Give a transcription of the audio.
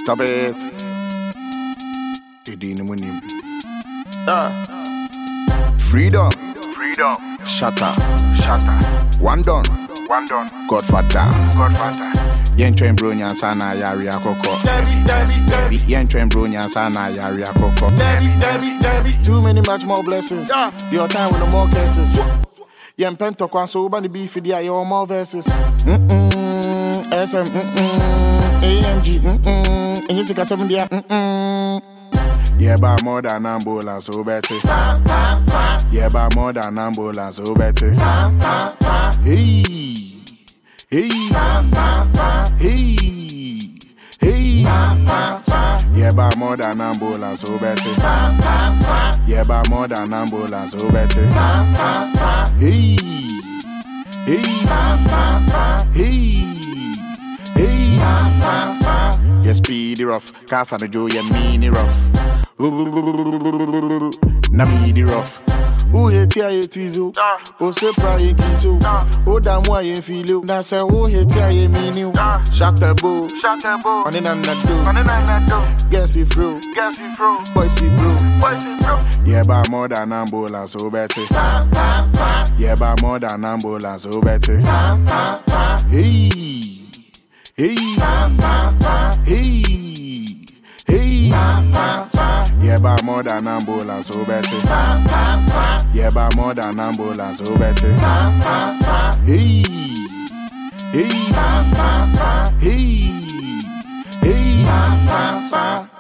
Stop it. Edini munim. Freedom. Shatter. One done. Godfather. Yen train bro nyansana yari akoko. Yen train bro nyansana yari akoko. Too many much more blessings. Your time with no more cases. Yen pento kwan so bani beef dia your more verses. SM AMG and you see 7 dia yeah, by more than ambulance, so better. Yeah, by more than ambulance, so better. Hey. Yeah, by more than ambulance, so better. Yeah, by more than ambulance, so better. Hey. Yeah, speedy rough, calf and Joe, yeah, meany rough. Na me rough. Who hate ya tizo? Oh se pray kiso. Oh damn why you feel you? Na say who hate ya mean Shut the bow. On in and do. Guess it through. Boys it bro. Yeah, by more than ambulance, so better. Yeah, by more than ambulance, so better. Hey. Yeah, by more than ambulance, so better. Yeah, by more than ambulance, so better. Hey. Hey.